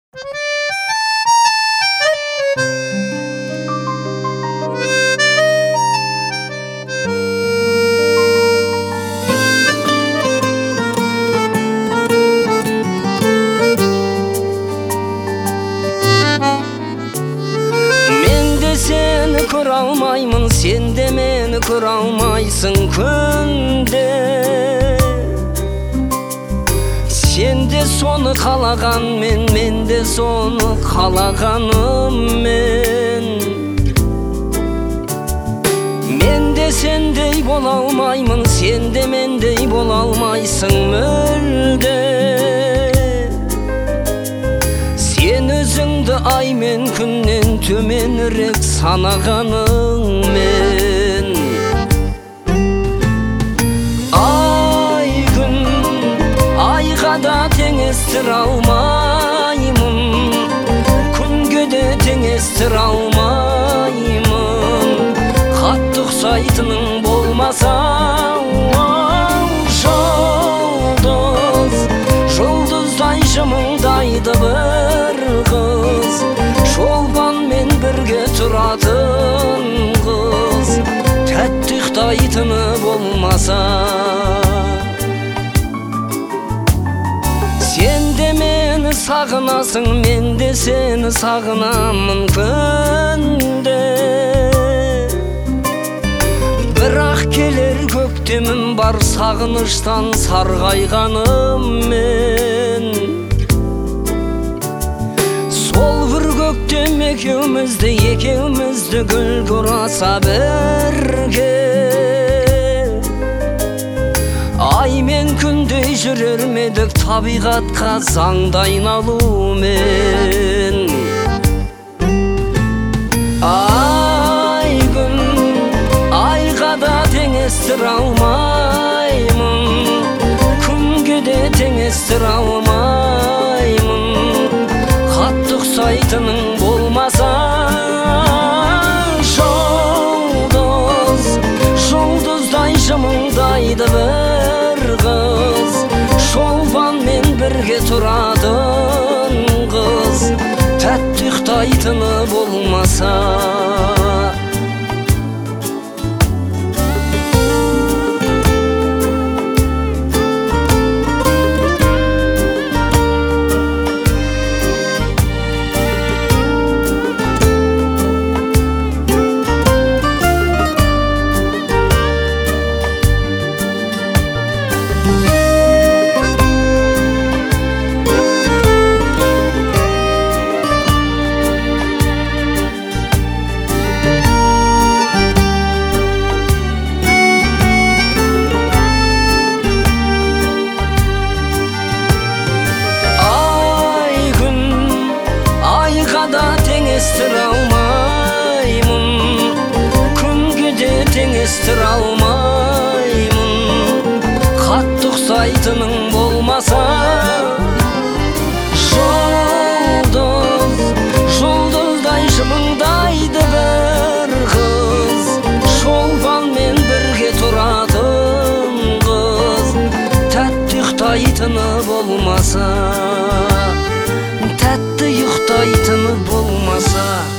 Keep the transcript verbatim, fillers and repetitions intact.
Kör almayımın, sen de meni kör almaysın күнде. Sen de sonu kalagan men, men de sonu kalaganım men. Men de sendey bola almaymın, sen de mendey bola almaysın mölde. Sen özüңді ай мен күннен төменірек санағаның мен. Ай күн, айға да теңестір алмаймын, күнге де теңестір алмаймын. Қатты ұқсайтының болмаса жұлдыз, жұлдыздай жымыңдайды бір қыз, шолпанмен бірге тұратын қыз, тәтті ұйықтайтыны болмаса. Сен де мені сағынасың, мен де сені сағынамын күнде. Бірақ келер көктемім бар, сағыныштан сарғайғаным мен. Сол бір көктем екеумізді, екеумізді гүл құраса бірге. Ай мен күндей жүрер медік, табиғатқа заңды айналумен. Ай күн, айға да теңестір алмаймын, күнге де теңестір алмаймын. Қатты ұқсайтының болмаса жұлдыз, жұлдыздай жымыңдайды бір қыз, шолпанмен бірге тұратын қыз, тәтті ұйықтайтыны болмаса. Теңестір алмаймын, күнге де теңестір алмаймын. Қатты ұқсайтының болмаса жұлдыз, жұлдыздай жымыңдайды бір қыз, шолпанмен бірге тұратын қыз, тәтті ұйықтайтыны болмаса, тәтті ұйықтайтыны болмаса.